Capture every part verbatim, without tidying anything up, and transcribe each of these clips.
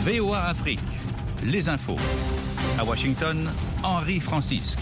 V O A Afrique, les infos. À Washington, Henri Francisque.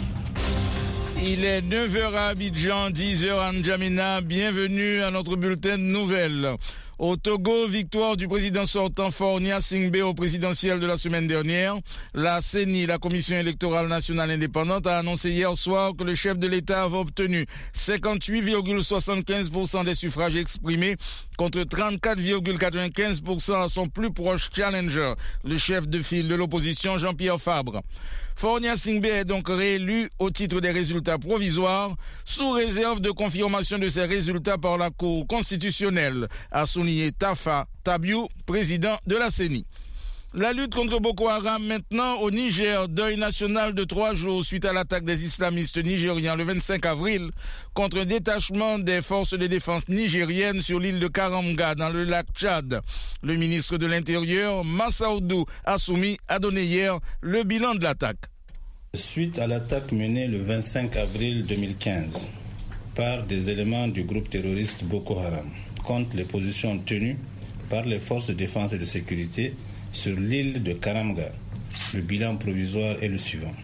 Il est neuf heures à Abidjan, dix heures à N'Djamena. Bienvenue à notre bulletin de nouvelles. Au Togo, victoire du président sortant Faure Gnassingbé au présidentiel de la semaine dernière. La C E N I, la Commission électorale nationale indépendante, a annoncé hier soir que le chef de l'État avait obtenu cinquante-huit virgule soixante-quinze pour cent des suffrages exprimés contre trente-quatre virgule quatre-vingt-quinze pour cent à son plus proche challenger, le chef de file de l'opposition Jean-Pierre Fabre. Faure Gnassingbé est donc réélu au titre des résultats provisoires, sous réserve de confirmation de ces résultats par la Cour constitutionnelle, a souligné Tafa Tabiou, président de la C E N I. La lutte contre Boko Haram maintenant au Niger, deuil national de trois jours suite à l'attaque des islamistes nigériens le vingt-cinq avril contre un détachement des forces de défense nigériennes sur l'île de Karamga dans le lac Tchad. Le ministre de l'Intérieur, Massaoudou Assoumi, a donné hier le bilan de l'attaque. Suite à l'attaque menée le vingt-cinq avril deux mille quinze par des éléments du groupe terroriste Boko Haram contre les positions tenues par les forces de défense et de sécurité sur l'île de Karamga, le bilan provisoire est le suivant.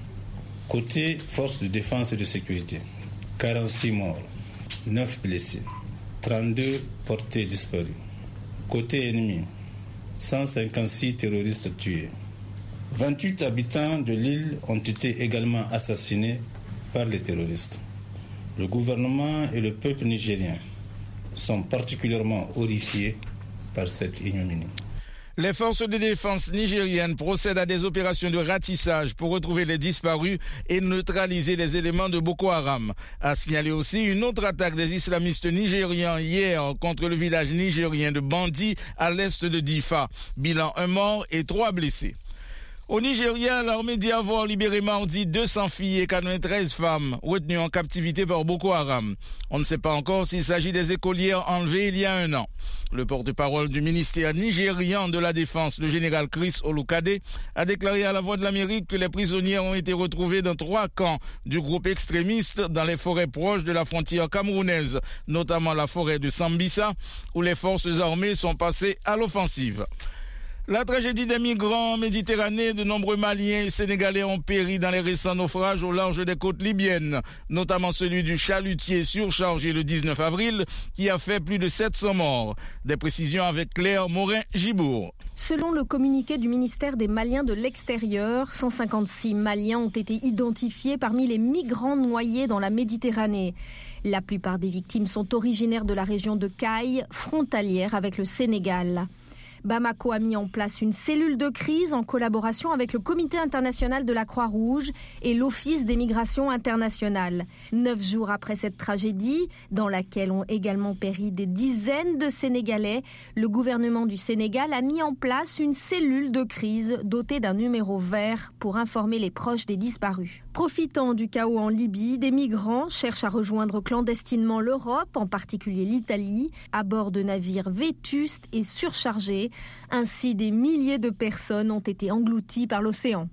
Côté forces de défense et de sécurité, quarante-six morts, neuf blessés, trente-deux portés disparus. Côté ennemi, cent cinquante-six terroristes tués. vingt-huit habitants de l'île ont été également assassinés par les terroristes. Le gouvernement et le peuple nigérien sont particulièrement horrifiés par cette ignominie. Les forces de défense nigériennes procèdent à des opérations de ratissage pour retrouver les disparus et neutraliser les éléments de Boko Haram. A signalé aussi une autre attaque des islamistes nigériens hier contre le village nigérien de Bandi à l'est de Difa. Bilan un mort et trois blessés. Au Nigeria, l'armée dit avoir libéré mardi deux cents filles et quatre-vingt-treize femmes retenues en captivité par Boko Haram. On ne sait pas encore s'il s'agit des écolières enlevées il y a un an. Le porte-parole du ministère nigérian de la Défense, le général Chris Olukade, a déclaré à la Voix de l'Amérique que les prisonnières ont été retrouvées dans trois camps du groupe extrémiste dans les forêts proches de la frontière camerounaise, notamment la forêt de Sambisa, où les forces armées sont passées à l'offensive. La tragédie des migrants en Méditerranée, de nombreux Maliens et Sénégalais ont péri dans les récents naufrages au large des côtes libyennes, notamment celui du chalutier surchargé le dix-neuf avril qui a fait plus de sept cents morts. Des précisions avec Claire Morin-Gibourg. Selon le communiqué du ministère des Maliens de l'extérieur, cent cinquante-six Maliens ont été identifiés parmi les migrants noyés dans la Méditerranée. La plupart des victimes sont originaires de la région de Caille, frontalière avec le Sénégal. Bamako a mis en place une cellule de crise en collaboration avec le Comité international de la Croix-Rouge et l'Office des migrations internationales. Neuf jours après cette tragédie, dans laquelle ont également péri des dizaines de Sénégalais, le gouvernement du Sénégal a mis en place une cellule de crise dotée d'un numéro vert pour informer les proches des disparus. Profitant du chaos en Libye, des migrants cherchent à rejoindre clandestinement l'Europe, en particulier l'Italie, à bord de navires vétustes et surchargés. Ainsi, des milliers de personnes ont été englouties par l'océan.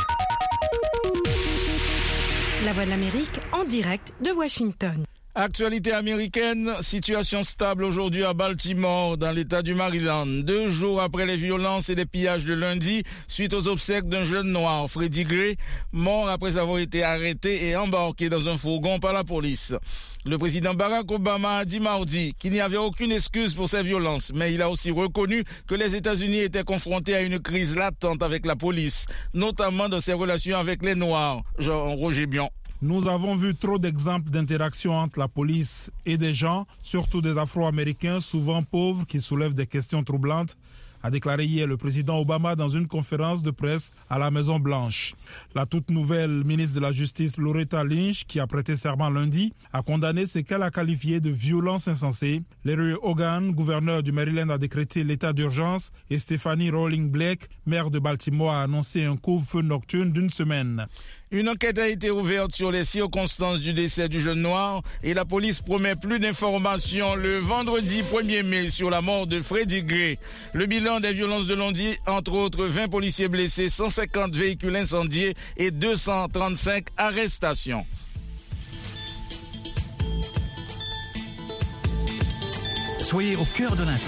La Voix de l'Amérique en direct de Washington. Actualité américaine, situation stable aujourd'hui à Baltimore, dans l'État du Maryland. Deux jours après les violences et les pillages de lundi, suite aux obsèques d'un jeune noir, Freddie Gray, mort après avoir été arrêté et embarqué dans un fourgon par la police. Le président Barack Obama a dit mardi qu'il n'y avait aucune excuse pour ces violences, mais il a aussi reconnu que les États-Unis étaient confrontés à une crise latente avec la police, notamment dans ses relations avec les Noirs. Jean-Roger Bion. Nous avons vu trop d'exemples d'interaction entre la police et des gens, surtout des Afro-Américains, souvent pauvres, qui soulèvent des questions troublantes, a déclaré hier le président Obama dans une conférence de presse à la Maison-Blanche. La toute nouvelle ministre de la Justice, Loretta Lynch, qui a prêté serment lundi, a condamné ce qu'elle a qualifié de violence insensée. Larry Hogan, gouverneur du Maryland, a décrété l'état d'urgence et Stephanie Rawlings Blake, maire de Baltimore, a annoncé un couvre-feu nocturne d'une semaine. Une enquête a été ouverte sur les circonstances du décès du jeune noir et la police promet plus d'informations le vendredi premier mai sur la mort de Freddie Gray. Le bilan des violences de lundi, entre autres vingt policiers blessés, cent cinquante véhicules incendiés et deux cent trente-cinq arrestations. Soyez au cœur de l'info.